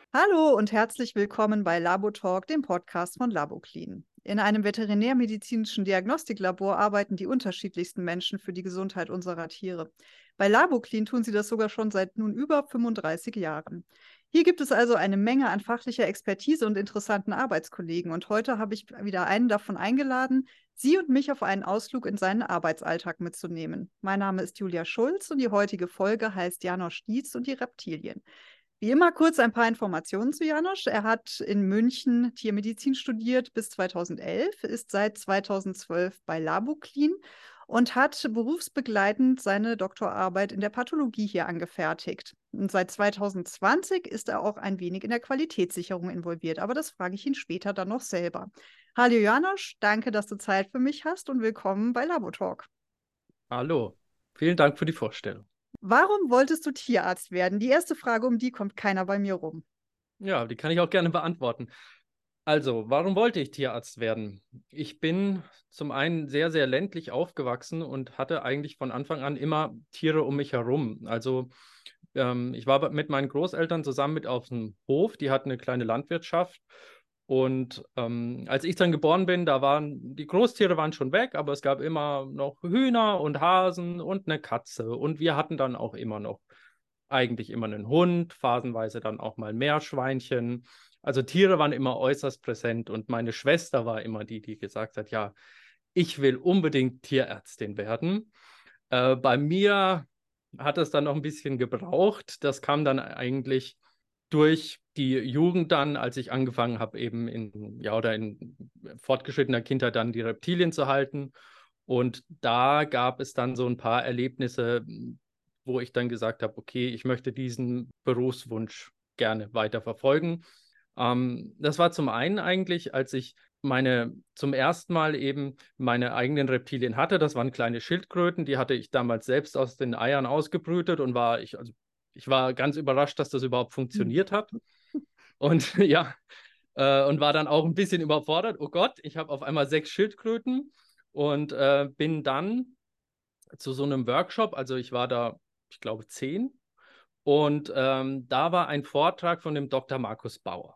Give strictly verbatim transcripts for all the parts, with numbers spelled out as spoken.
Hallo und herzlich willkommen bei Labotalk, dem Podcast von Laboclean. In einem veterinärmedizinischen Diagnostiklabor arbeiten die unterschiedlichsten Menschen für die Gesundheit unserer Tiere. Bei Laboclean tun sie das sogar schon seit nun über fünfunddreißig Jahren. Hier gibt es also eine Menge an fachlicher Expertise und interessanten Arbeitskollegen. Und heute habe ich wieder einen davon eingeladen, Sie und mich auf einen Ausflug in seinen Arbeitsalltag mitzunehmen. Mein Name ist Julia Schulz und die heutige Folge heißt Janosch Dietz und die Reptilien. Wie immer kurz ein paar Informationen zu Janosch. Er hat in München Tiermedizin studiert bis zweitausendelf, ist seit zweitausendzwölf bei Laboclean und hat berufsbegleitend seine Doktorarbeit in der Pathologie hier angefertigt. Und seit zweitausendzwanzig ist er auch ein wenig in der Qualitätssicherung involviert, aber das frage ich ihn später dann noch selber. Hallo Janosch, danke, dass du Zeit für mich hast und willkommen bei Labotalk. Hallo, vielen Dank für die Vorstellung. Warum wolltest du Tierarzt werden? Die erste Frage, um die kommt keiner bei mir rum. Ja, die kann ich auch gerne beantworten. Also, warum wollte ich Tierarzt werden? Ich bin zum einen sehr, sehr ländlich aufgewachsen und hatte eigentlich von Anfang an immer Tiere um mich herum. Also, ähm, ich war mit meinen Großeltern zusammen mit auf dem Hof, die hatten eine kleine Landwirtschaft. Und ähm, als ich dann geboren bin, da waren die Großtiere waren schon weg, aber es gab immer noch Hühner und Hasen und eine Katze. Und wir hatten dann auch immer noch eigentlich immer einen Hund, phasenweise dann auch mal Meerschweinchen. Also Tiere waren immer äußerst präsent und meine Schwester war immer die, die gesagt hat, ja, ich will unbedingt Tierärztin werden. Äh, bei mir hat es dann noch ein bisschen gebraucht. Das kam dann eigentlich durch die Jugend dann, als ich angefangen habe, eben in, ja, oder in fortgeschrittener Kindheit dann die Reptilien zu halten. Und da gab es dann so ein paar Erlebnisse, wo ich dann gesagt habe, okay, ich möchte diesen Berufswunsch gerne weiter verfolgen. Ähm, das war zum einen eigentlich, als ich meine zum ersten Mal eben meine eigenen Reptilien hatte. Das waren kleine Schildkröten, die hatte ich damals selbst aus den Eiern ausgebrütet und war ich, also ich war ganz überrascht, dass das überhaupt funktioniert hat. Und ja, äh, und war dann auch ein bisschen überfordert. Oh Gott, ich habe auf einmal sechs Schildkröten und äh, bin dann zu so einem Workshop, also ich war da, ich glaube, zehn. Und ähm, da war ein Vortrag von dem Doktor Markus Bauer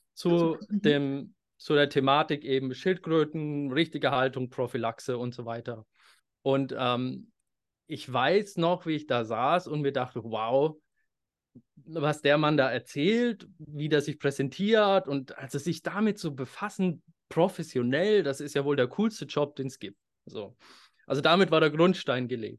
zu Mhm. dem, zu der Thematik eben Schildkröten, richtige Haltung, Prophylaxe und so weiter. Und ähm, ich weiß noch, wie ich da saß und mir dachte, wow, was der Mann da erzählt, wie der sich präsentiert und also sich damit zu befassen, professionell, das ist ja wohl der coolste Job, den es gibt. So. Also damit war der Grundstein gelegt.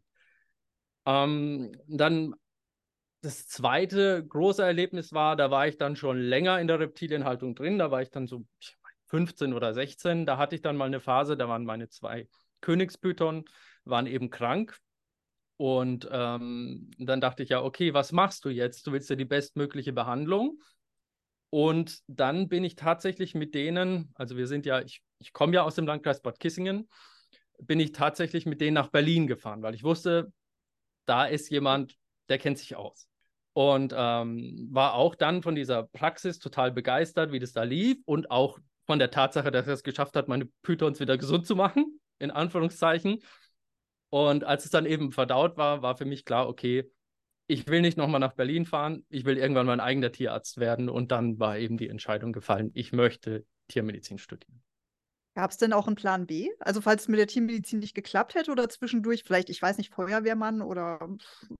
Ähm, dann das zweite große Erlebnis war, da war ich dann schon länger in der Reptilienhaltung drin, da war ich dann so fünfzehn oder sechzehn, da hatte ich dann mal eine Phase, da waren meine zwei Königspython, waren eben krank. Und ähm, dann dachte ich ja, okay, was machst du jetzt? Du willst ja die bestmögliche Behandlung. Und dann bin ich tatsächlich mit denen, also wir sind ja, ich, ich komme ja aus dem Landkreis Bad Kissingen, bin ich tatsächlich mit denen nach Berlin gefahren, weil ich wusste, da ist jemand, der kennt sich aus. Und ähm, war auch dann von dieser Praxis total begeistert, wie das da lief und auch von der Tatsache, dass er es geschafft hat, meine Pythons wieder gesund zu machen, in Anführungszeichen. Und als es dann eben verdaut war, war für mich klar, okay, ich will nicht nochmal nach Berlin fahren, ich will irgendwann mein eigener Tierarzt werden. Und dann war eben die Entscheidung gefallen, ich möchte Tiermedizin studieren. Gab es denn auch einen Plan B? Also falls es mit der Tiermedizin nicht geklappt hätte oder zwischendurch vielleicht, ich weiß nicht, Feuerwehrmann oder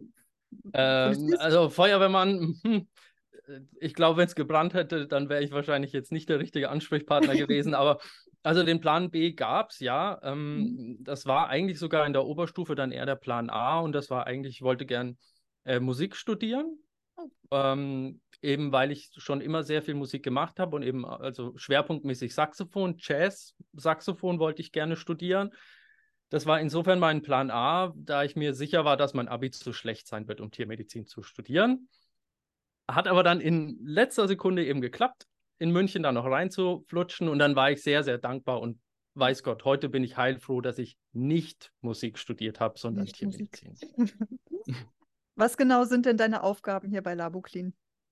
Ähm, Polizist? also Feuerwehrmann, hm, ich glaube, wenn es gebrannt hätte, dann wäre ich wahrscheinlich jetzt nicht der richtige Ansprechpartner gewesen. Aber also den Plan B gab es, ja. Mhm. Ähm, das war eigentlich sogar in der Oberstufe dann eher der Plan A. Und das war eigentlich, ich wollte gern äh, Musik studieren. Oh. Ähm, eben weil ich schon immer sehr viel Musik gemacht habe und eben also schwerpunktmäßig Saxophon, Jazz, Saxophon wollte ich gerne studieren. Das war insofern mein Plan A, da ich mir sicher war, dass mein Abi zu schlecht sein wird, um Tiermedizin zu studieren. Hat aber dann in letzter Sekunde eben geklappt, in München da noch reinzuflutschen und dann war ich sehr, sehr dankbar und weiß Gott, heute bin ich heilfroh, dass ich nicht Musik studiert habe, sondern Nicht Musik. Tiermedizin. Was genau sind denn deine Aufgaben hier bei Laboclean?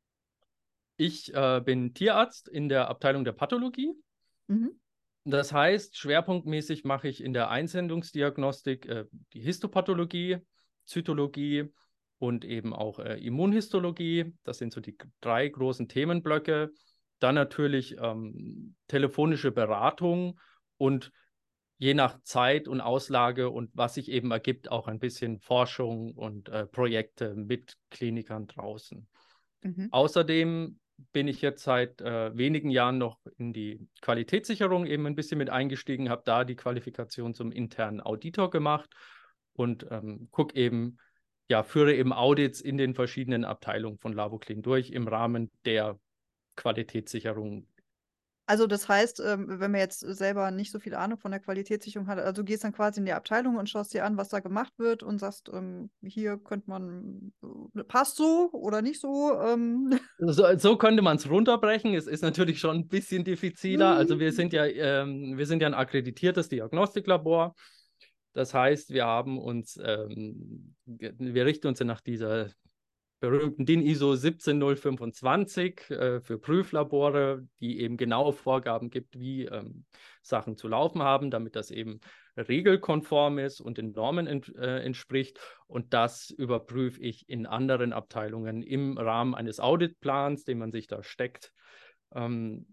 Ich äh, bin Tierarzt in der Abteilung der Pathologie. Mhm. Das heißt, schwerpunktmäßig mache ich in der Einsendungsdiagnostik äh, die Histopathologie, Zytologie und eben auch äh, Immunhistologie. Das sind so die drei großen Themenblöcke. Dann natürlich ähm, telefonische Beratung und je nach Zeit und Auslage und was sich eben ergibt, auch ein bisschen Forschung und äh, Projekte mit Klinikern draußen. Mhm. Außerdem bin ich jetzt seit äh, wenigen Jahren noch in die Qualitätssicherung eben ein bisschen mit eingestiegen, habe da die Qualifikation zum internen Auditor gemacht und ähm, gucke eben, ja, führe eben Audits in den verschiedenen Abteilungen von LaboClean durch im Rahmen der Qualitätssicherung. Also das heißt, ähm, wenn man jetzt selber nicht so viel Ahnung von der Qualitätssicherung hat, also du gehst dann quasi in die Abteilung und schaust dir an, was da gemacht wird und sagst, ähm, hier könnte man, äh, passt so oder nicht so. Ähm. So, so könnte man es runterbrechen. Es ist natürlich schon ein bisschen diffiziler. Also wir sind ja, ähm, wir sind ja ein akkreditiertes Diagnostiklabor. Das heißt, wir haben uns, ähm, wir richten uns ja nach dieser berühmten D I N I S O siebzehn null fünfundzwanzig äh, für Prüflabore, die eben genaue Vorgaben gibt, wie ähm, Sachen zu laufen haben, damit das eben regelkonform ist und den Normen ent, äh, entspricht. Und das überprüfe ich in anderen Abteilungen im Rahmen eines Auditplans, den man sich da steckt, ähm,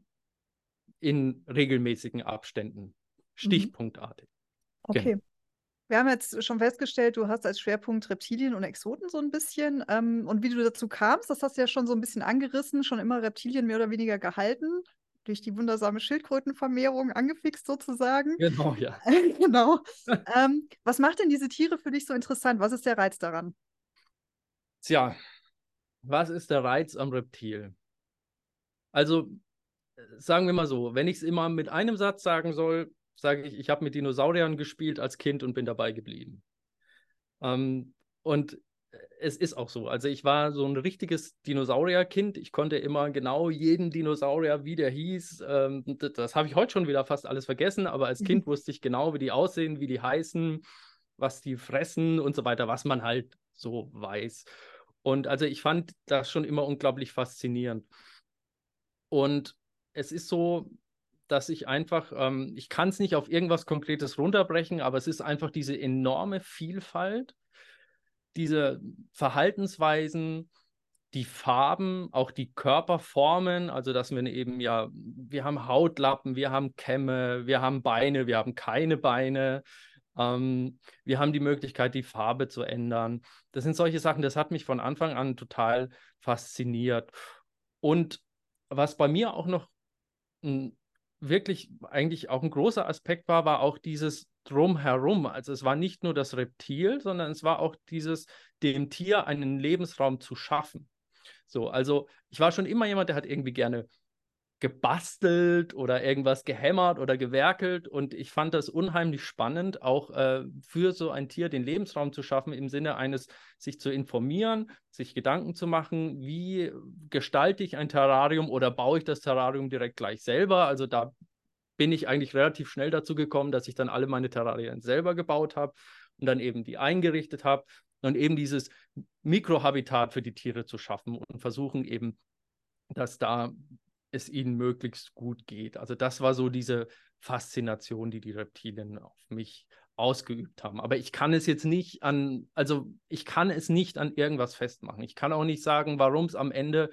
in regelmäßigen Abständen, stichpunktartig. Okay. Genau. Wir haben jetzt schon festgestellt, du hast als Schwerpunkt Reptilien und Exoten so ein bisschen. Ähm, und wie du dazu kamst, das hast du ja schon so ein bisschen angerissen, schon immer Reptilien mehr oder weniger gehalten, durch die wundersame Schildkrötenvermehrung angefixt sozusagen. Genau, ja. Genau. Ähm, was macht denn diese Tiere für dich so interessant? Was ist der Reiz daran? Tja, was ist der Reiz am Reptil? Also, sagen wir mal so, wenn ich es immer mit einem Satz sagen soll, sage ich, ich habe mit Dinosauriern gespielt als Kind und bin dabei geblieben. Ähm, und es ist auch so. Also ich war so ein richtiges Dinosaurierkind. Ich konnte immer genau jeden Dinosaurier, wie der hieß. Ähm, das das habe ich heute schon wieder fast alles vergessen, aber als Kind wusste ich genau, wie die aussehen, wie die heißen, was die fressen und so weiter, was man halt so weiß. Und also ich fand das schon immer unglaublich faszinierend. Und es ist so, dass ich einfach, ähm, ich kann es nicht auf irgendwas Konkretes runterbrechen, aber es ist einfach diese enorme Vielfalt, diese Verhaltensweisen, die Farben, auch die Körperformen, also dass wir eben ja, wir haben Hautlappen, wir haben Kämme, wir haben Beine, wir haben keine Beine, ähm, wir haben die Möglichkeit, die Farbe zu ändern. Das sind solche Sachen, das hat mich von Anfang an total fasziniert. Und was bei mir auch noch ein, wirklich eigentlich auch ein großer Aspekt war, war auch dieses Drumherum. Also es war nicht nur das Reptil, sondern es war auch dieses, dem Tier einen Lebensraum zu schaffen. So, also ich war schon immer jemand, der hat irgendwie gerne gebastelt oder irgendwas gehämmert oder gewerkelt und ich fand das unheimlich spannend, auch äh, für so ein Tier den Lebensraum zu schaffen, im Sinne eines, sich zu informieren, sich Gedanken zu machen, wie gestalte ich ein Terrarium oder baue ich das Terrarium direkt gleich selber. Also da bin ich eigentlich relativ schnell dazu gekommen, dass ich dann alle meine Terrarien selber gebaut habe und dann eben die eingerichtet habe und eben dieses Mikrohabitat für die Tiere zu schaffen und versuchen eben, dass da es ihnen möglichst gut geht. Also das war so diese Faszination, die die Reptilien auf mich ausgeübt haben. Aber ich kann es jetzt nicht an, also ich kann es nicht an irgendwas festmachen. Ich kann auch nicht sagen, warum es am Ende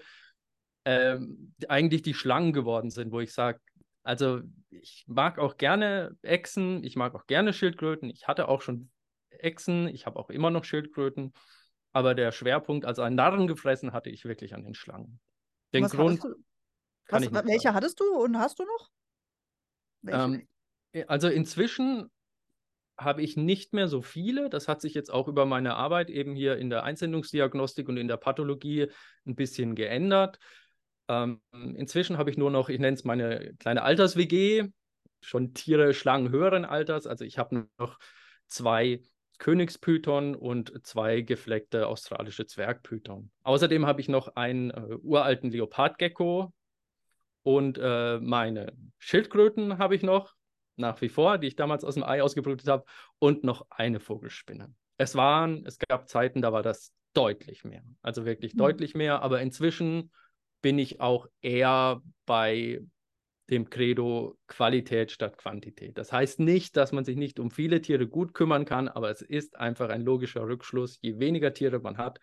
ähm, eigentlich die Schlangen geworden sind, wo ich sage, also ich mag auch gerne Echsen, ich mag auch gerne Schildkröten. Ich hatte auch schon Echsen, ich habe auch immer noch Schildkröten. Aber der Schwerpunkt, also einen Narren gefressen, hatte ich wirklich an den Schlangen. Und Den was hattest Grund du? kann Was, ich nicht welche sagen. hattest du und hast du noch? Welche? Ähm, also inzwischen habe ich nicht mehr so viele. Das hat sich jetzt auch über meine Arbeit eben hier in der Einsendungsdiagnostik und in der Pathologie ein bisschen geändert. Ähm, inzwischen habe ich nur noch, ich nenne es meine kleine Alters-W G, schon Tiere, Schlangen höheren Alters. Also ich habe noch zwei Königspython und zwei gefleckte australische Zwergpython. Außerdem habe ich noch einen äh, uralten Leopardgecko und äh, meine Schildkröten habe ich noch, nach wie vor, die ich damals aus dem Ei ausgebrütet habe, und noch eine Vogelspinne. Es waren, es gab Zeiten, da war das deutlich mehr, also wirklich Hm. deutlich mehr, aber inzwischen bin ich auch eher bei dem Credo Qualität statt Quantität. Das heißt nicht, dass man sich nicht um viele Tiere gut kümmern kann, aber es ist einfach ein logischer Rückschluss. Je weniger Tiere man hat,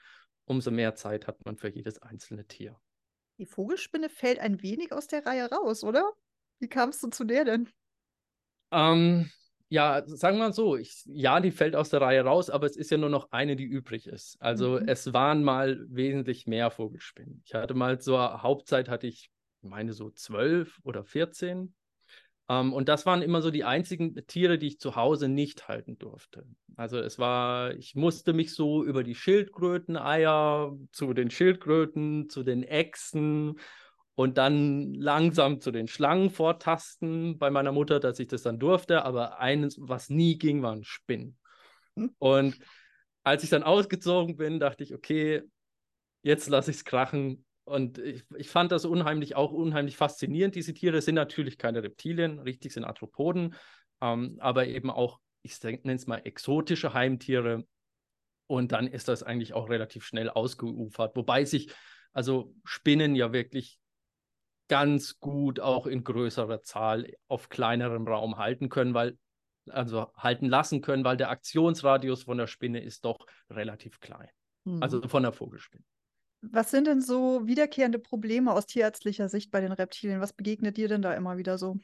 umso mehr Zeit hat man für jedes einzelne Tier. Die Vogelspinne fällt ein wenig aus der Reihe raus, oder? Wie kamst du zu der denn? Ähm, ja, sagen wir mal so, ich, ja, die fällt aus der Reihe raus, aber es ist ja nur noch eine, die übrig ist. Also Mhm. es waren mal wesentlich mehr Vogelspinnen. Ich hatte mal zur Hauptzeit, hatte ich, ich meine so zwölf oder vierzehn. Ähm, und das waren immer so die einzigen Tiere, die ich zu Hause nicht halten durfte. Also es war, ich musste mich so über die Schildkröteneier zu den Schildkröten, zu den Echsen und dann langsam zu den Schlangen vortasten bei meiner Mutter, dass ich das dann durfte. Aber eines, was nie ging, waren Spinnen. Und als ich dann ausgezogen bin, dachte ich, okay, jetzt lasse ich es krachen. Und ich, ich fand das unheimlich, auch unheimlich faszinierend. Diese Tiere sind natürlich keine Reptilien, richtig sind Arthropoden, ähm, aber eben auch, ich nenne es mal, exotische Heimtiere. Und dann ist das eigentlich auch relativ schnell ausgeufert. Wobei sich also Spinnen ja wirklich ganz gut auch in größerer Zahl auf kleinerem Raum halten können, weil, also halten lassen können, weil der Aktionsradius von der Spinne ist doch relativ klein. Mhm. Also von der Vogelspinne. Was sind denn so wiederkehrende Probleme aus tierärztlicher Sicht bei den Reptilien? Was begegnet dir denn da immer wieder so?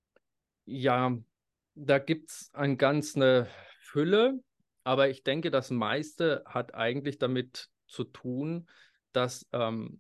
Ja, da gibt es eine ganze Fülle, aber ich denke, das meiste hat eigentlich damit zu tun, dass ähm,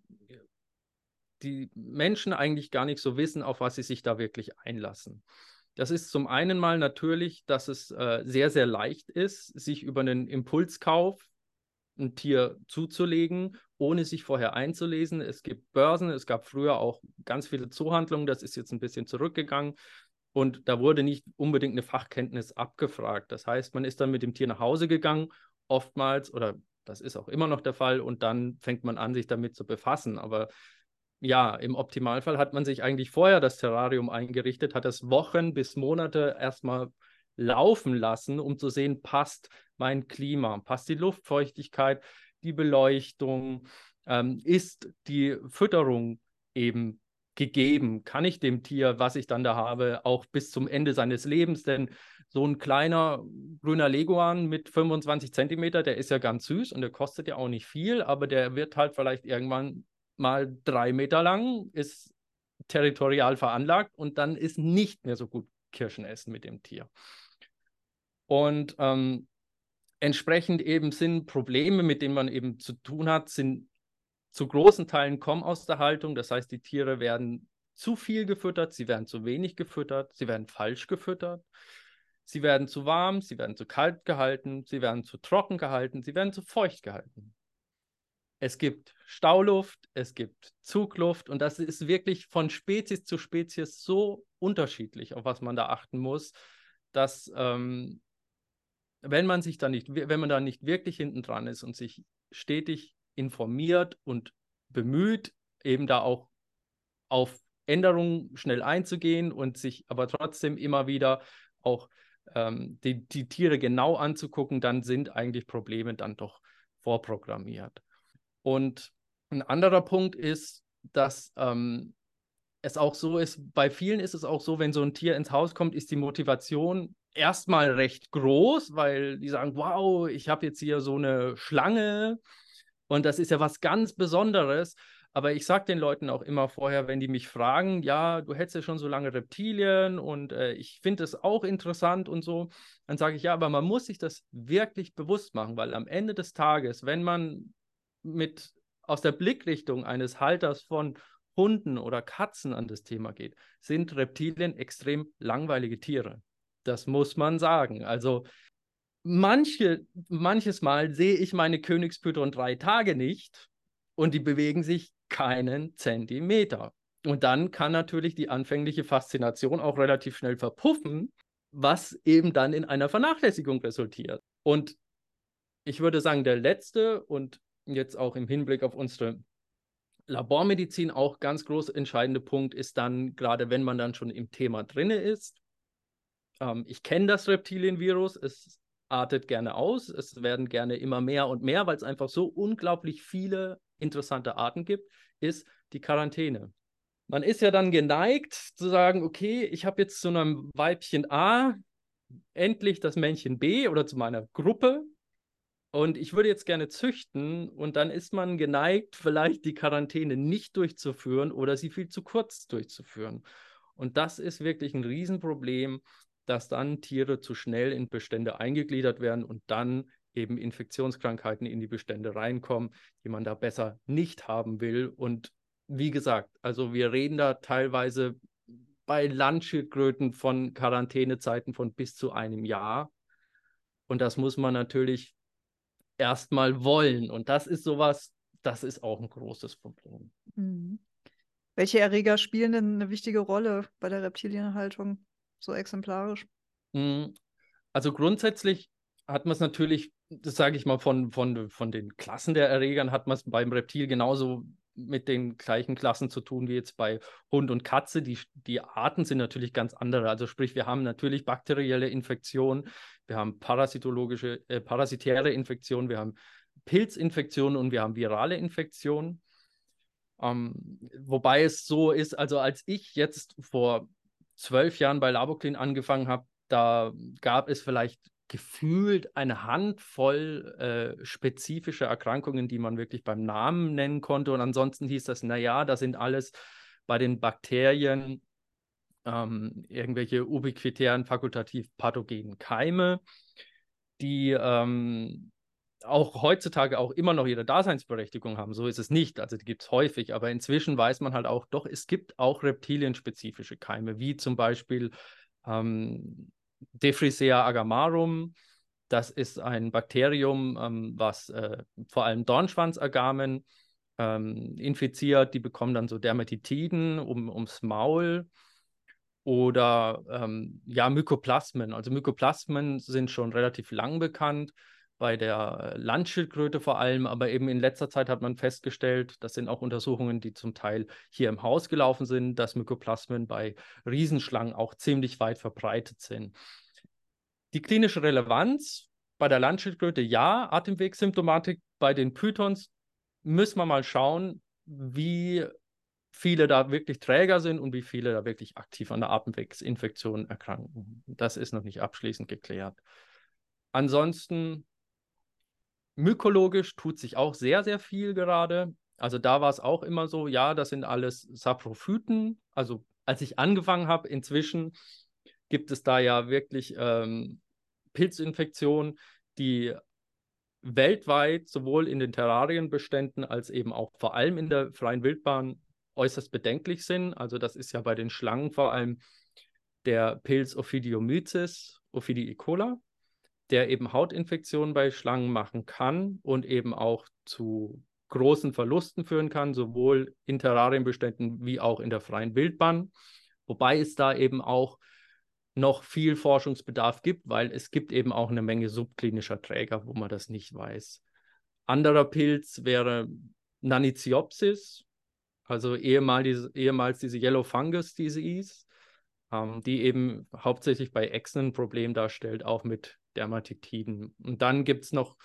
die Menschen eigentlich gar nicht so wissen, auf was sie sich da wirklich einlassen. Das ist zum einen mal natürlich, dass es äh, sehr, sehr leicht ist, sich über einen Impulskauf ein Tier zuzulegen, ohne sich vorher einzulesen. Es gibt Börsen, es gab früher auch ganz viele Zoohandlungen, das ist jetzt ein bisschen zurückgegangen. Und da wurde nicht unbedingt eine Fachkenntnis abgefragt. Das heißt, man ist dann mit dem Tier nach Hause gegangen, oftmals, oder das ist auch immer noch der Fall, und dann fängt man an, sich damit zu befassen. Aber ja, im Optimalfall hat man sich eigentlich vorher das Terrarium eingerichtet, hat das Wochen bis Monate erstmal laufen lassen, um zu sehen, passt mein Klima, passt die Luftfeuchtigkeit, die Beleuchtung, ähm, ist die Fütterung eben gegeben? Kann ich dem Tier, was ich dann da habe, auch bis zum Ende seines Lebens, denn so ein kleiner grüner Leguan mit fünfundzwanzig Zentimeter, der ist ja ganz süß und der kostet ja auch nicht viel, aber der wird halt vielleicht irgendwann mal drei Meter lang, ist territorial veranlagt und dann ist nicht mehr so gut Kirschen essen mit dem Tier. Und ähm, entsprechend eben sind Probleme, mit denen man eben zu tun hat, sind zu großen Teilen kommen aus der Haltung. Das heißt, die Tiere werden zu viel gefüttert, sie werden zu wenig gefüttert, sie werden falsch gefüttert, sie werden zu warm, sie werden zu kalt gehalten, sie werden zu trocken gehalten, sie werden zu feucht gehalten. Es gibt Stauluft, es gibt Zugluft und das ist wirklich von Spezies zu Spezies so unterschiedlich, auf was man da achten muss, dass ähm, wenn man sich da nicht, wenn man da nicht wirklich hinten dran ist und sich stetig informiert und bemüht, eben da auch auf Änderungen schnell einzugehen und sich aber trotzdem immer wieder auch ähm, die, die Tiere genau anzugucken, dann sind eigentlich Probleme dann doch vorprogrammiert. Und ein anderer Punkt ist, dass ähm, es auch so ist, bei vielen ist es auch so, wenn so ein Tier ins Haus kommt, ist die Motivation erstmal recht groß, weil die sagen, wow, ich habe jetzt hier so eine Schlange und das ist ja was ganz Besonderes. Aber ich sage den Leuten auch immer vorher, wenn die mich fragen, ja, du hättest ja schon so lange Reptilien und äh, ich finde es auch interessant und so, dann sage ich, ja, aber man muss sich das wirklich bewusst machen, weil am Ende des Tages, wenn man mit aus der Blickrichtung eines Halters von Hunden oder Katzen an das Thema geht, sind Reptilien extrem langweilige Tiere. Das muss man sagen. Also manche, manches Mal sehe ich meine Königspython drei Tage nicht und die bewegen sich keinen Zentimeter. Und dann kann natürlich die anfängliche Faszination auch relativ schnell verpuffen, was eben dann in einer Vernachlässigung resultiert. Und ich würde sagen, der letzte und jetzt auch im Hinblick auf unsere Labormedizin auch ganz groß entscheidende Punkt ist dann, gerade wenn man dann schon im Thema drin ist, ähm, ich kenne das Reptilienvirus, es artet gerne aus, es werden gerne immer mehr und mehr, weil es einfach so unglaublich viele interessante Arten gibt, ist die Quarantäne. Man ist ja dann geneigt zu sagen, okay, ich habe jetzt zu einem Weibchen A endlich das Männchen B oder zu meiner Gruppe Und ich würde jetzt gerne züchten und dann ist man geneigt, vielleicht die Quarantäne nicht durchzuführen oder sie viel zu kurz durchzuführen. Und das ist wirklich ein Riesenproblem, dass dann Tiere zu schnell in Bestände eingegliedert werden und dann eben Infektionskrankheiten in die Bestände reinkommen, die man da besser nicht haben will. Und wie gesagt, also wir reden da teilweise bei Landschildkröten von Quarantänezeiten von bis zu einem Jahr. Und das muss man natürlich erstmal wollen. Und das ist sowas, das ist auch ein großes Problem. Mhm. Welche Erreger spielen denn eine wichtige Rolle bei der Reptilienhaltung, so exemplarisch? Also grundsätzlich hat man es natürlich, das sage ich mal, von, von, von den Klassen der Erregern hat man es beim Reptil genauso mit den gleichen Klassen zu tun wie jetzt bei Hund und Katze. Die, die Arten sind natürlich ganz andere. Also sprich, wir haben natürlich bakterielle Infektionen, wir haben parasitologische, äh, parasitäre Infektionen, wir haben Pilzinfektionen und wir haben virale Infektionen. Ähm, wobei es so ist, also als ich jetzt vor zwölf Jahren bei Laboclin angefangen habe, da gab es vielleicht gefühlt eine Handvoll äh, spezifische Erkrankungen, die man wirklich beim Namen nennen konnte. Und ansonsten hieß das, naja, das sind alles bei den Bakterien ähm, irgendwelche ubiquitären, fakultativ pathogenen Keime, die ähm, auch heutzutage auch immer noch ihre Daseinsberechtigung haben. So ist es nicht. Also die gibt es häufig, aber inzwischen weiß man halt auch, doch, es gibt auch reptilienspezifische Keime, wie zum Beispiel ähm, Defrisea agamarum. Das ist ein Bakterium, ähm, was äh, vor allem Dornschwanzagamen ähm, infiziert. Die bekommen dann so Dermatitiden um, ums Maul. Oder ähm, ja, Mykoplasmen. Also Mykoplasmen sind schon relativ lang bekannt, bei der Landschildkröte vor allem, aber eben in letzter Zeit hat man festgestellt, das sind auch Untersuchungen, die zum Teil hier im Haus gelaufen sind, dass Mykoplasmen bei Riesenschlangen auch ziemlich weit verbreitet sind. Die klinische Relevanz bei der Landschildkröte, ja, Atemwegssymptomatik. Bei den Pythons müssen wir mal schauen, wie viele da wirklich Träger sind und wie viele da wirklich aktiv an der Atemwegsinfektion erkranken. Das ist noch nicht abschließend geklärt. Ansonsten, mykologisch tut sich auch sehr, sehr viel gerade. Also da war es auch immer so, ja, das sind alles Saprophyten. Also als ich angefangen habe, inzwischen gibt es da ja wirklich ähm, Pilzinfektionen, die weltweit sowohl in den Terrarienbeständen als eben auch vor allem in der freien Wildbahn äußerst bedenklich sind. Also das ist ja bei den Schlangen vor allem der Pilz Ophidiomyces ophidiicola, der eben Hautinfektionen bei Schlangen machen kann und eben auch zu großen Verlusten führen kann, sowohl in Terrarienbeständen wie auch in der freien Wildbahn. Wobei es da eben auch noch viel Forschungsbedarf gibt, weil es gibt eben auch eine Menge subklinischer Träger, wo man das nicht weiß. Anderer Pilz wäre Naniziopsis, also ehemals diese, ehemals diese Yellow Fungus Disease, ähm, die eben hauptsächlich bei Echsen ein Problem darstellt, auch mit Dermatitiden. Und dann gibt es noch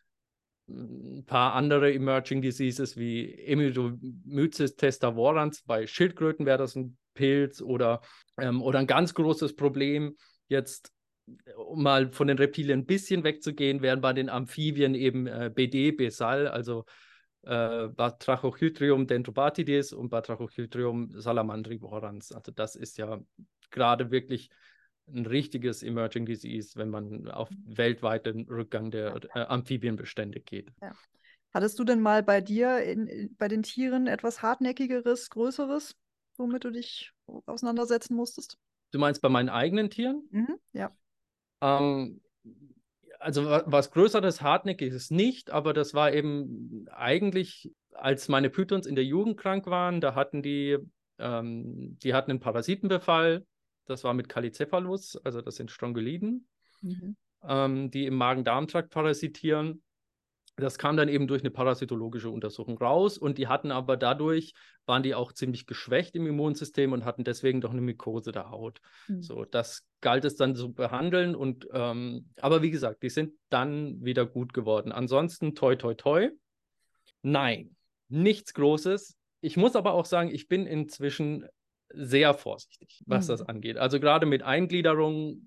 ein paar andere Emerging Diseases wie Emidomyces testavorans. Bei Schildkröten wäre das ein Pilz oder, ähm, oder ein ganz großes Problem. Jetzt, um mal von den Reptilien ein bisschen wegzugehen, wären bei den Amphibien eben äh, B D, Besal, also äh, Batrachochiltrium dendrobatidis und Batrachochiltrium salamandrivorans. Also das ist ja gerade wirklich ein richtiges Emerging Disease, wenn man auf weltweiten Rückgang der äh, Amphibienbestände geht. Ja. Hattest du denn mal bei dir in, in, bei den Tieren etwas Hartnäckigeres, Größeres, womit du dich auseinandersetzen musstest? Du meinst bei meinen eigenen Tieren? Mhm, ja. Ähm, also was Größeres, Hartnäckiges nicht, aber das war eben eigentlich, als meine Pythons in der Jugend krank waren, da hatten die, ähm, die hatten einen Parasitenbefall. Das war mit Callicephalus, also das sind Strongyliden, Mhm. ähm, die im Magen-Darm-Trakt parasitieren. Das kam dann eben durch eine parasitologische Untersuchung raus und die hatten aber dadurch, waren die auch ziemlich geschwächt im Immunsystem und hatten deswegen doch eine Mykose der Haut. Mhm. So, das galt es dann zu behandeln und, ähm, aber wie gesagt, die sind dann wieder gut geworden. Ansonsten toi toi toi. Nein, nichts Großes. Ich muss aber auch sagen, ich bin inzwischen sehr vorsichtig, was mhm. das angeht. Also gerade mit Eingliederung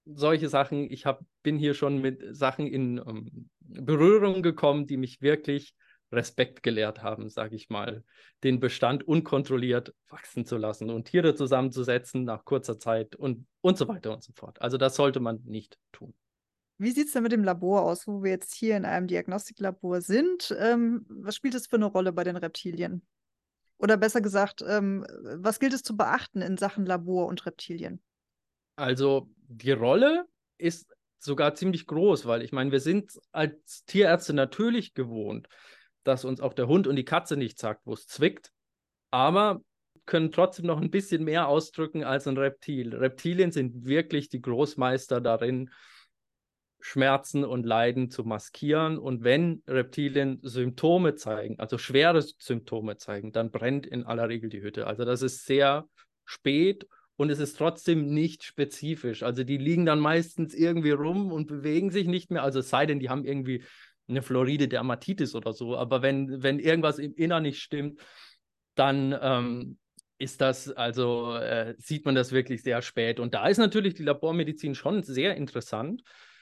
solche Sachen, ich hab, bin hier schon mit Sachen in ähm, Berührung gekommen, die mich wirklich Respekt gelehrt haben, sage ich mal, den Bestand unkontrolliert wachsen zu lassen und Tiere zusammenzusetzen nach kurzer Zeit und, und so weiter und so fort. Also das sollte man nicht tun. Wie sieht es denn mit dem Labor aus, wo wir jetzt hier in einem Diagnostiklabor sind? Ähm, was spielt es für eine Rolle bei den Reptilien? Oder besser gesagt, ähm, was gilt es zu beachten in Sachen Labor und Reptilien? Also die Rolle ist sogar ziemlich groß, weil ich meine, wir sind als Tierärzte natürlich gewohnt, dass uns auch der Hund und die Katze nicht sagt, wo es zwickt, aber können trotzdem noch ein bisschen mehr ausdrücken als ein Reptil. Reptilien sind wirklich die Großmeister darin, Schmerzen und Leiden zu maskieren. Und wenn Reptilien Symptome zeigen, also schwere Symptome zeigen, dann brennt in aller Regel die Hütte. Also das ist sehr spät und es ist trotzdem nicht spezifisch. Also die liegen dann meistens irgendwie rum und bewegen sich nicht mehr. Also es sei denn, die haben irgendwie eine Floride Dermatitis oder so. Aber wenn, wenn irgendwas im Innern nicht stimmt, dann ähm, ist das, also äh, sieht man das wirklich sehr spät. Und da ist natürlich die Labormedizin schon sehr interessant,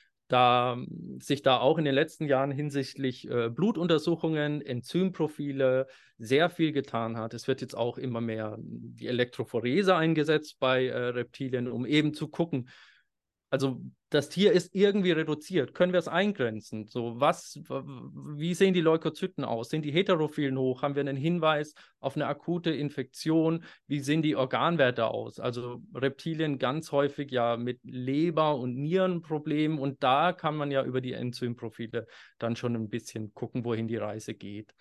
da sich da auch in den letzten Jahren hinsichtlich äh, Blutuntersuchungen, Enzymprofile sehr viel getan hat. Es wird jetzt auch immer mehr die Elektrophorese eingesetzt bei äh, Reptilien, um eben zu gucken, also das Tier ist irgendwie reduziert. Können wir es eingrenzen? So, was, wie sehen die Leukozyten aus? Sind die Heterophilen hoch? Haben wir einen Hinweis auf eine akute Infektion? Wie sehen die Organwerte aus? Also Reptilien ganz häufig ja mit Leber- und Nierenproblemen und da kann man ja über die Enzymprofile dann schon ein bisschen gucken, wohin die Reise geht.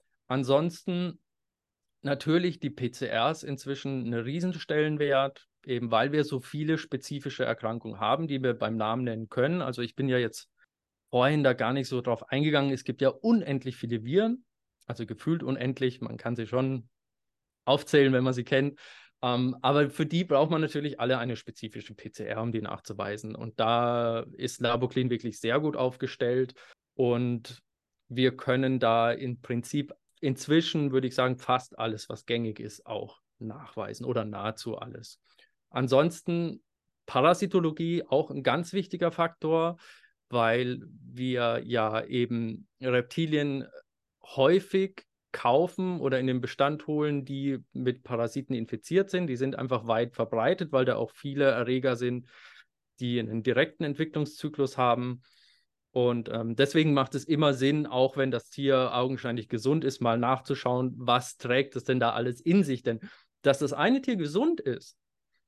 Ansonsten natürlich die P C Rs inzwischen einen Riesenstellenwert, eben weil wir so viele spezifische Erkrankungen haben, die wir beim Namen nennen können. Also ich bin ja jetzt vorhin da gar nicht so drauf eingegangen. Es gibt ja unendlich viele Viren, also gefühlt unendlich. Man kann sie schon aufzählen, wenn man sie kennt. Ähm, aber für die braucht man natürlich alle eine spezifische P C R, um die nachzuweisen. Und da ist Laboclin wirklich sehr gut aufgestellt. Und wir können da im Prinzip inzwischen, würde ich sagen, fast alles, was gängig ist, auch nachweisen oder nahezu alles. Ansonsten Parasitologie auch ein ganz wichtiger Faktor, weil wir ja eben Reptilien häufig kaufen oder in den Bestand holen, die mit Parasiten infiziert sind. Die sind einfach weit verbreitet, weil da auch viele Erreger sind, die einen direkten Entwicklungszyklus haben. Und ähm, deswegen macht es immer Sinn, auch wenn das Tier augenscheinlich gesund ist, mal nachzuschauen, was trägt es denn da alles in sich. Denn dass das eine Tier gesund ist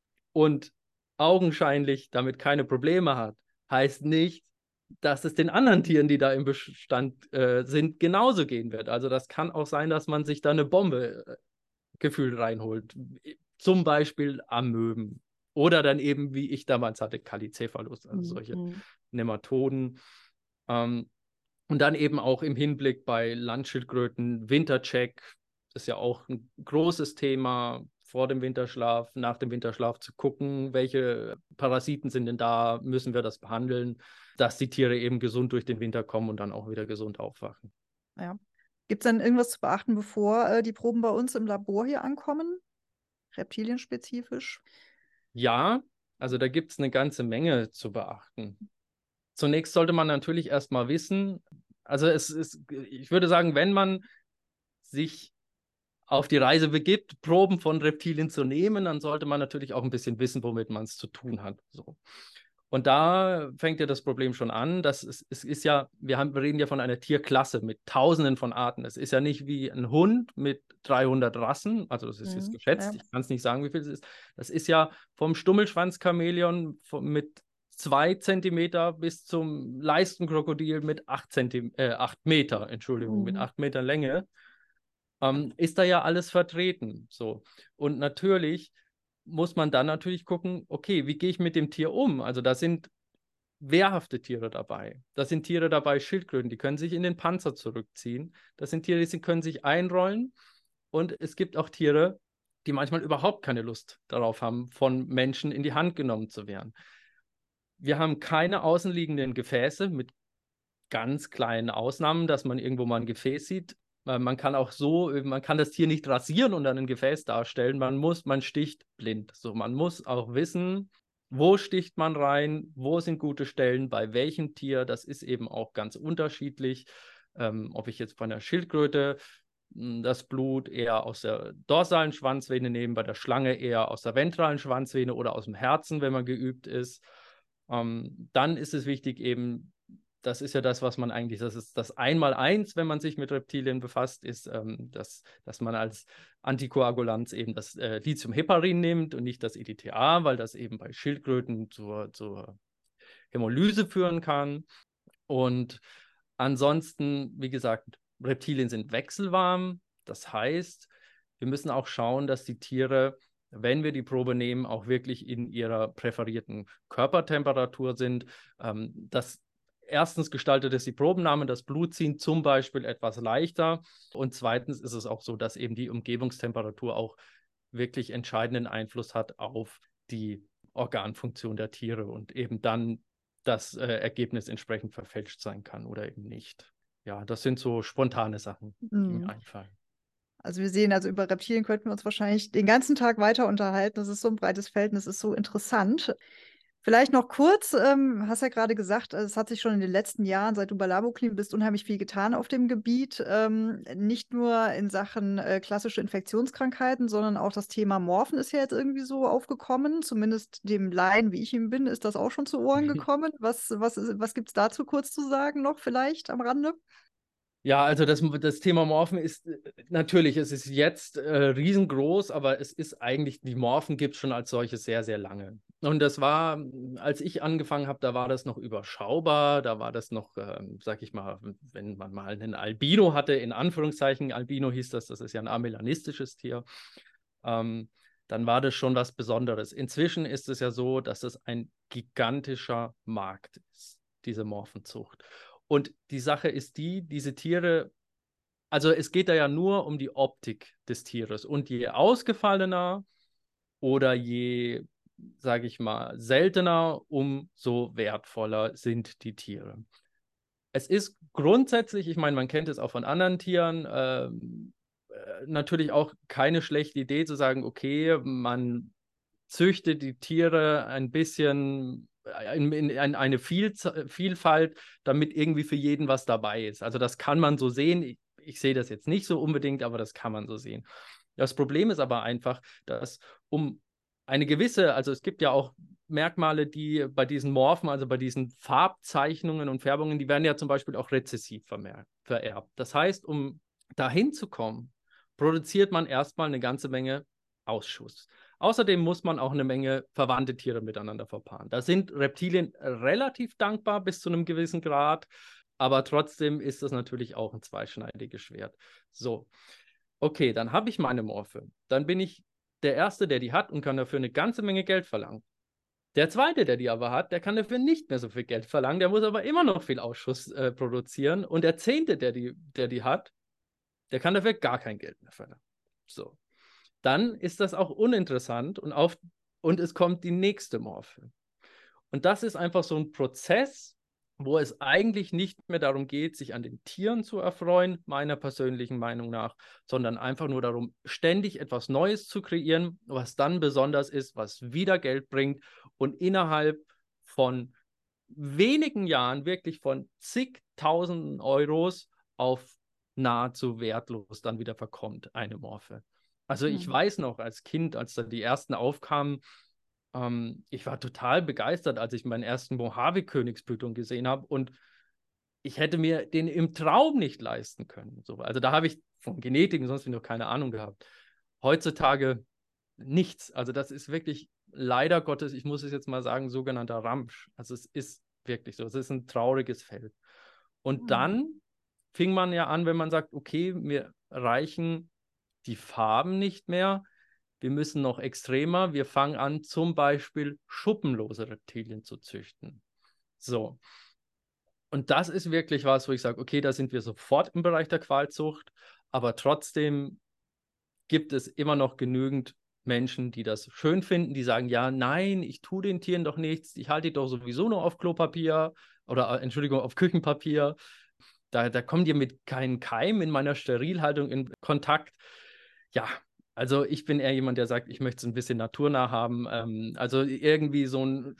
und augenscheinlich damit keine Probleme hat, heißt nicht, dass es den anderen Tieren, die da im Bestand äh, sind, genauso gehen wird. Also das kann auch sein, dass man sich da eine Bombe äh, gefühlt reinholt. Zum Beispiel Amöben. Oder dann eben, wie ich damals hatte, Kalicephalus, also solche Mhm. Nematoden. Ähm, und dann eben auch im Hinblick bei Landschildkröten, Wintercheck, das ist ja auch ein großes Thema, vor dem Winterschlaf, nach dem Winterschlaf zu gucken, welche Parasiten sind denn da, müssen wir das behandeln, dass die Tiere eben gesund durch den Winter kommen und dann auch wieder gesund aufwachen. Ja. Gibt es dann irgendwas zu beachten, bevor äh, die Proben bei uns im Labor hier ankommen? Reptilienspezifisch? Ja, also da gibt es eine ganze Menge zu beachten. Zunächst sollte man natürlich erstmal wissen, also es ist, ich würde sagen, wenn man sich auf die Reise begibt, Proben von Reptilien zu nehmen, dann sollte man natürlich auch ein bisschen wissen, womit man es zu tun hat. So. Und da fängt ja das Problem schon an. Das ist, es ist ja, wir, haben, wir reden ja von einer Tierklasse mit Tausenden von Arten. Es ist ja nicht wie ein Hund mit dreihundert Rassen, also das ist jetzt Mhm. geschätzt, Ja. ich kann es nicht sagen, wie viel es ist. Das ist ja vom Stummelschwanzchamäleon mit zwei Zentimeter bis zum Leistenkrokodil mit acht, Zentim äh, acht Meter, Entschuldigung, mit Mhm. acht Metern Länge. Ähm, ist da ja alles vertreten. So. Und natürlich muss man dann natürlich gucken, okay, wie gehe ich mit dem Tier um? Also da sind wehrhafte Tiere dabei. Da sind Tiere dabei, Schildkröten, die können sich in den Panzer zurückziehen. Das sind Tiere, die können sich einrollen. Und es gibt auch Tiere, die manchmal überhaupt keine Lust darauf haben, von Menschen in die Hand genommen zu werden. Wir haben keine außenliegenden Gefäße mit ganz kleinen Ausnahmen, dass man irgendwo mal ein Gefäß sieht. Man kann auch so, man kann das Tier nicht rasieren und dann ein Gefäß darstellen. Man muss, man sticht blind. So, man muss auch wissen, Wo sticht man rein? Wo sind gute Stellen? Bei welchem Tier? Das ist eben auch ganz unterschiedlich. Ähm, ob ich jetzt bei einer Schildkröte mh, das Blut eher aus der dorsalen Schwanzvene nehme, bei der Schlange eher aus der ventralen Schwanzvene oder aus dem Herzen, wenn man geübt ist. Ähm, dann ist es wichtig eben, das ist ja das, was man eigentlich, das ist das Einmaleins, wenn man sich mit Reptilien befasst, ist, ähm, dass, dass man als Antikoagulanz eben das äh, Lithiumheparin nimmt und nicht das E D T A, weil das eben bei Schildkröten zur, zur Hämolyse führen kann. Und ansonsten, wie gesagt, Reptilien sind wechselwarm. Das heißt, wir müssen auch schauen, dass die Tiere, wenn wir die Probe nehmen, auch wirklich in ihrer präferierten Körpertemperatur sind. Ähm, das Erstens gestaltet es die Probennahme, das Blutziehen zum Beispiel etwas leichter. Und zweitens ist es auch so, dass eben die Umgebungstemperatur auch wirklich entscheidenden Einfluss hat auf die Organfunktion der Tiere und eben dann das äh, Ergebnis entsprechend verfälscht sein kann oder eben nicht. Ja, das sind so spontane Sachen, die Mhm. mir einfallen. Also wir sehen, also über Reptilien könnten wir uns wahrscheinlich den ganzen Tag weiter unterhalten. Das ist so ein breites Feld und es ist so interessant. Vielleicht noch kurz, ähm, hast ja gerade gesagt, es hat sich schon in den letzten Jahren, seit du bei Laboclin bist, unheimlich viel getan auf dem Gebiet. Ähm, nicht nur in Sachen äh, klassische Infektionskrankheiten, sondern auch das Thema Morphen ist ja jetzt irgendwie so aufgekommen. Zumindest dem Laien, wie ich ihm bin, ist das auch schon zu Ohren gekommen. Was, was, was gibt es dazu kurz zu sagen noch vielleicht am Rande? Ja, also das, das Thema Morphen ist äh, natürlich, es ist jetzt äh, riesengroß, aber es ist eigentlich, die Morphen gibt es schon als solche sehr, sehr lange. Und das war, als ich angefangen habe, da war das noch überschaubar, da war das noch, äh, sag ich mal, wenn man mal einen Albino hatte, in Anführungszeichen, Albino hieß das, das ist ja ein amelanistisches Tier, ähm, dann war das schon was Besonderes. Inzwischen ist es ja so, dass es ein gigantischer Markt ist, diese Morphenzucht. Und die Sache ist die, diese Tiere, also es geht da ja nur um die Optik des Tieres. Und je ausgefallener oder je, sage ich mal, seltener, umso wertvoller sind die Tiere. Es ist grundsätzlich, ich meine, man kennt es auch von anderen Tieren, ähm, äh, natürlich auch keine schlechte Idee zu sagen, okay, man züchtet die Tiere ein bisschen in, in, in eine Viel Vielfalt, damit irgendwie für jeden was dabei ist. Also das kann man so sehen. Ich, ich sehe das jetzt nicht so unbedingt, aber das kann man so sehen. Das Problem ist aber einfach, dass um eine gewisse, also es gibt ja auch Merkmale, die bei diesen Morphen, also bei diesen Farbzeichnungen und Färbungen, die werden ja zum Beispiel auch rezessiv vererbt. Das heißt, um dahin zu kommen, produziert man erstmal eine ganze Menge Ausschuss. Außerdem muss man auch eine Menge verwandte Tiere miteinander verpaaren. Da sind Reptilien relativ dankbar bis zu einem gewissen Grad, aber trotzdem ist das natürlich auch ein zweischneidiges Schwert. So, okay, dann habe ich meine Morphe. Dann bin ich der Erste, der die hat und kann dafür eine ganze Menge Geld verlangen. Der Zweite, der die aber hat, der kann dafür nicht mehr so viel Geld verlangen, der muss aber immer noch viel Ausschuss äh, produzieren. Und der Zehnte, der die, der die hat, der kann dafür gar kein Geld mehr verlangen. So. Dann ist das auch uninteressant und, auf, und es kommt die nächste Morphe. Und das ist einfach so ein Prozess, wo es eigentlich nicht mehr darum geht, sich an den Tieren zu erfreuen, meiner persönlichen Meinung nach, sondern einfach nur darum, ständig etwas Neues zu kreieren, was dann besonders ist, was wieder Geld bringt und innerhalb von wenigen Jahren, wirklich von zigtausenden Euros auf nahezu wertlos dann wieder verkommt, eine Morphe. Also ich Hm. weiß noch, als Kind, als da die ersten aufkamen, ähm, ich war total begeistert, als ich meinen ersten Mojave-Königsblutung gesehen habe und ich hätte mir den im Traum nicht leisten können. So, also da habe ich von Genetik und sonst noch keine Ahnung gehabt. Heutzutage nichts. Also das ist wirklich, leider Gottes, ich muss es jetzt mal sagen, sogenannter Ramsch. Also es ist wirklich so. Es ist ein trauriges Feld. Und Hm. dann fing man ja an, wenn man sagt, okay, mir reichen die Farben nicht mehr, wir müssen noch extremer, wir fangen an, zum Beispiel schuppenlose Reptilien zu züchten. So. Und das ist wirklich was, wo ich sage, okay, da sind wir sofort im Bereich der Qualzucht, aber trotzdem gibt es immer noch genügend Menschen, die das schön finden, die sagen, ja, nein, ich tue den Tieren doch nichts, ich halte die doch sowieso nur auf Klopapier oder, äh, Entschuldigung, auf Küchenpapier. Da, da kommt ihr mit keinem Keim in meiner Sterilhaltung in Kontakt. Ja, Also ich bin eher jemand, der sagt, ich möchte es ein bisschen naturnah haben. Ähm, also irgendwie so einen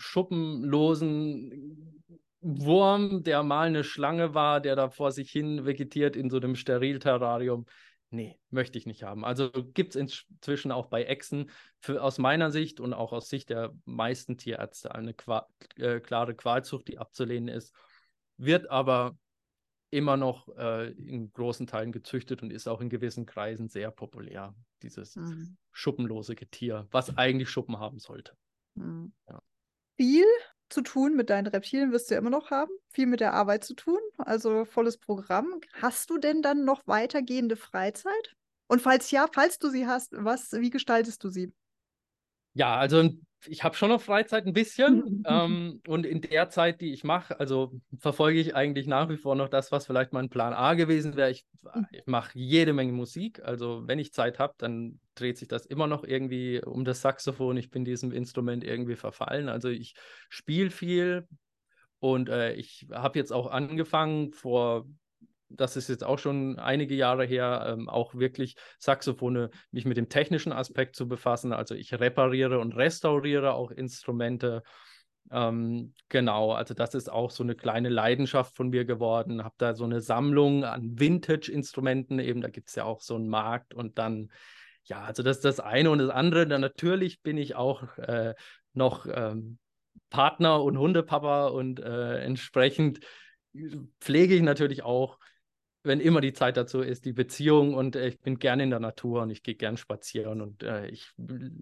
schuppenlosen Wurm, der mal eine Schlange war, der da vor sich hin vegetiert in so einem Sterilterrarium. Nee, möchte ich nicht haben. Also gibt es inzwischen auch bei Echsen für, aus meiner Sicht und auch aus Sicht der meisten Tierärzte eine Qua äh, klare Qualzucht, die abzulehnen ist. Wird aber immer noch äh, in großen Teilen gezüchtet und ist auch in gewissen Kreisen sehr populär, dieses Mhm. schuppenlose Getier, was eigentlich Schuppen haben sollte. Mhm. Ja. Viel zu tun mit deinen Reptilien wirst du ja immer noch haben, viel mit der Arbeit zu tun, also volles Programm. Hast du denn dann noch weitergehende Freizeit? Und falls ja, falls du sie hast, was, wie gestaltest du sie? Ja, also ich habe schon noch Freizeit ein bisschen ähm, und in der Zeit, die ich mache, also verfolge ich eigentlich nach wie vor noch das, was vielleicht mein Plan A gewesen wäre. Ich, ich mache jede Menge Musik, also wenn ich Zeit habe, dann dreht sich das immer noch irgendwie um das Saxophon. Ich bin diesem Instrument irgendwie verfallen, also ich spiele viel und äh, ich habe jetzt auch angefangen vor das ist jetzt auch schon einige Jahre her, ähm, auch wirklich Saxophone, mich mit dem technischen Aspekt zu befassen. Also ich repariere und restauriere auch Instrumente. Ähm, genau, also das ist auch so eine kleine Leidenschaft von mir geworden. Habe da so eine Sammlung an Vintage-Instrumenten, eben da gibt es ja auch so einen Markt und dann, ja, also das ist das eine und das andere. Dann natürlich bin ich auch äh, noch ähm, Partner und Hundepapa und äh, entsprechend pflege ich natürlich auch, wenn immer die Zeit dazu ist, die Beziehung und äh, ich bin gerne in der Natur und ich gehe gern spazieren und äh, ich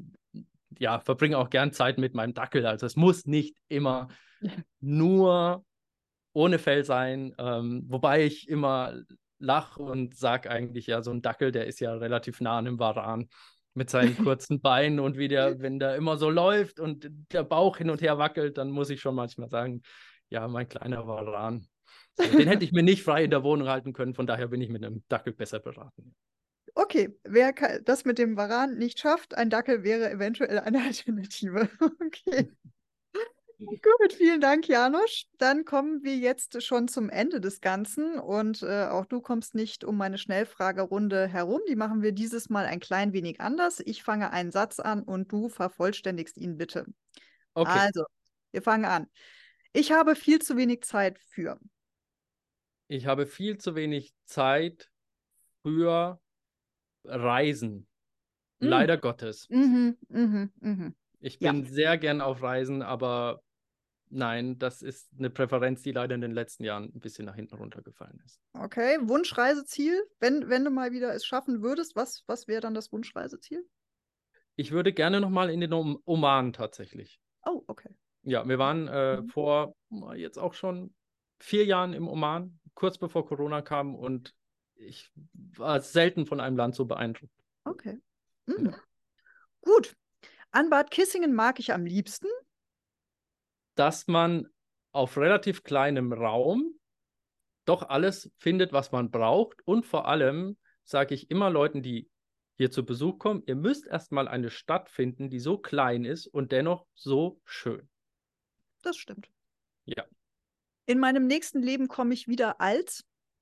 ja, verbringe auch gern Zeit mit meinem Dackel. Also es muss nicht immer nur ohne Fell sein, ähm, wobei ich immer lache und sage eigentlich, ja, so ein Dackel, der ist ja relativ nah an einem Varan mit seinen kurzen Beinen und wie der, wenn der immer so läuft und der Bauch hin und her wackelt, dann muss ich schon manchmal sagen, ja, mein kleiner Varan. So, den hätte ich mir nicht frei in der Wohnung halten können, von daher bin ich mit einem Dackel besser beraten. Okay, wer das mit dem Varan nicht schafft, ein Dackel wäre eventuell eine Alternative. Okay. Gut, vielen Dank, Janosch. Dann kommen wir jetzt schon zum Ende des Ganzen und äh, auch du kommst nicht um meine Schnellfragerunde herum. Die machen wir dieses Mal ein klein wenig anders. Ich fange einen Satz an und du vervollständigst ihn bitte. Okay, Also, wir fangen an. Ich habe viel zu wenig Zeit für. ich habe viel zu wenig Zeit für Reisen, Mm. leider Gottes. Mhm, mhm, mhm. Ich Ja, bin sehr gern auf Reisen, aber nein, das ist eine Präferenz, die leider in den letzten Jahren ein bisschen nach hinten runtergefallen ist. okay. Wunschreiseziel, wenn, wenn du mal wieder es schaffen würdest, was, was wäre dann das Wunschreiseziel? Ich würde gerne nochmal in den Oman tatsächlich. Oh, okay. Ja, wir waren äh, Mhm. vor jetzt auch schon vier Jahren im Oman, kurz bevor Corona kam und ich war selten von einem Land so beeindruckt. Okay. Ja. Mhm. Gut. An Bad Kissingen mag ich am liebsten. Dass man auf relativ kleinem Raum doch alles findet, was man braucht und vor allem sage ich immer Leuten, die hier zu Besuch kommen, ihr müsst erstmal eine Stadt finden, die so klein ist und dennoch so schön. Das stimmt. Ja, In meinem nächsten Leben komme ich wieder als.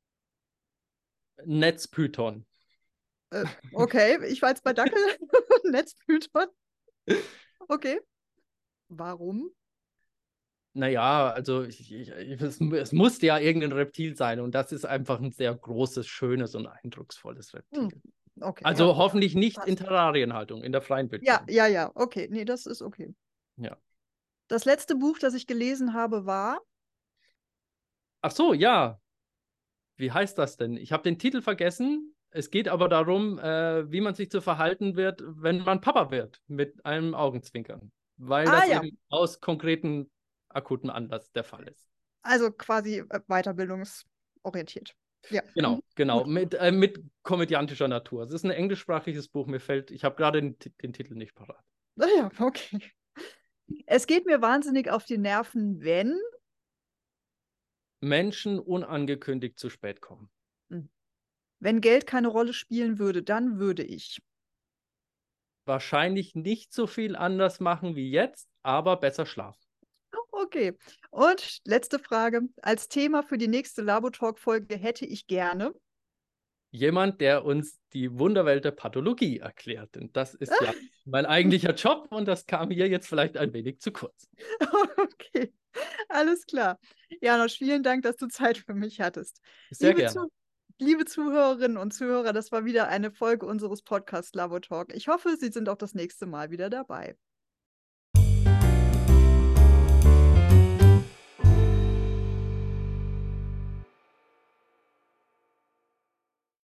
Netzpython. Äh, okay, ich war jetzt bei Dackel. Netzpython. Okay. Warum? Naja, also ich, ich, es, es muss ja irgendein Reptil sein und das ist einfach ein sehr großes, schönes und eindrucksvolles Hm. Reptil. Okay, ja. Also hoffentlich nicht in Passt. Terrarienhaltung, in der freien Ja, Wildbahn. ja, ja. Okay, nee, das ist okay. Ja. Das letzte Buch, das ich gelesen habe, war. Ach so, ja. Wie heißt das denn? Ich habe den Titel vergessen. Es geht aber darum, äh, wie man sich zu verhalten wird, wenn man Papa wird, mit einem Augenzwinkern. Weil Ah das ja, eben aus konkreten, akuten Anlass der Fall ist. also quasi äh, weiterbildungsorientiert. Ja. Mhm. Genau, genau, Gut. mit, äh, mit komödiantischer Natur. Es ist ein englischsprachiges Buch, mir fällt, ich habe gerade den, den Titel nicht parat. Ah ja, okay. Es geht mir wahnsinnig auf die Nerven, wenn. Menschen unangekündigt zu spät kommen. Hm. Wenn Geld keine Rolle spielen würde, dann würde ich. Wahrscheinlich nicht so viel anders machen wie jetzt, aber besser schlafen. Okay. Und letzte Frage. Als Thema für die nächste Labotalk-Folge hätte ich gerne. jemand, der uns die Wunderwelt der Pathologie erklärt. Und das ist ja mein eigentlicher Job und das kam hier jetzt vielleicht ein wenig zu kurz. Okay, alles klar. Janosch, vielen Dank, dass du Zeit für mich hattest. Sehr Liebe, gerne. Zu liebe Zuhörerinnen und Zuhörer, das war wieder eine Folge unseres Podcasts Labo Talk. Ich hoffe, Sie sind auch das nächste Mal wieder dabei.